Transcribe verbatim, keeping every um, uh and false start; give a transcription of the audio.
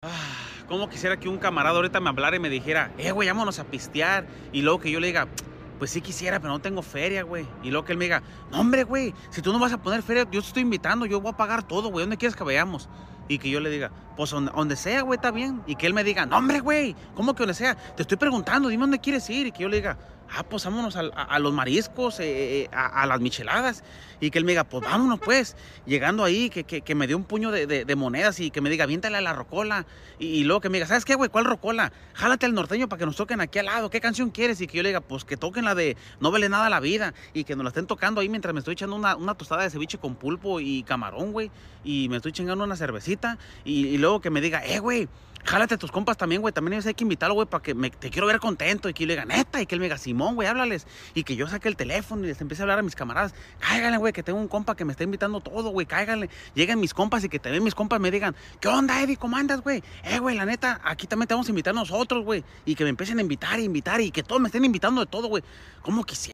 Ah, cómo quisiera que un camarada ahorita me hablara y me dijera: "Eh, güey, vámonos a pistear", y luego que yo le diga: "Pues sí quisiera, pero no tengo feria, güey", y luego que él me diga: "No, hombre, güey, si tú no vas a poner feria, yo te estoy invitando, yo voy a pagar todo, güey, ¿dónde quieres que vayamos?", y que yo le diga: "Pues donde donde sea, güey, está bien", y que él me diga: "No, hombre, güey, ¿cómo que donde sea? Te estoy preguntando, dime dónde quieres ir", y que yo le diga: "Ah, pues vámonos al a a los mariscos, eh eh, a a las micheladas", y que él me diga: "Pues vámonos, pues", llegando ahí, que que que me dé un puño de de de monedas y que me diga: "Aviéntale a la rocola", y y luego que me diga: "¿Sabes qué, güey? ¿Cuál rocola? Jálate al norteño para que nos toquen aquí al lado, ¿qué canción quieres?", y que yo le diga: "Pues que toquen la de No vale nada la vida", y que nos la estén tocando ahí mientras me estoy echando una una tostada de ceviche con pulpo y camarón, güey, y me estoy chingando una cervecita, y y luego que me diga: "Eh, güey, jálate a tus compas también, güey, también ellos hay que invitarlos, güey, para que me te quiero ver contento", y que yo le diga: "¿Neta?", y que él me diga: "Simón, güey, háblales", y que yo saque el teléfono y les empiece a hablar a mis camaradas: "Cáiganle, güey, que tengo un compa que me está invitando todo, güey, cáiganle". Lleguen mis compas y que también mis compas me digan: "¿Qué onda, Eddie? ¿Cómo andas, güey? Eh, güey, la neta, aquí también te vamos a invitar nosotros, güey", y que me empiecen a invitar, y invitar, y que todos me estén invitando de todo, güey. ¿Cómo quisiera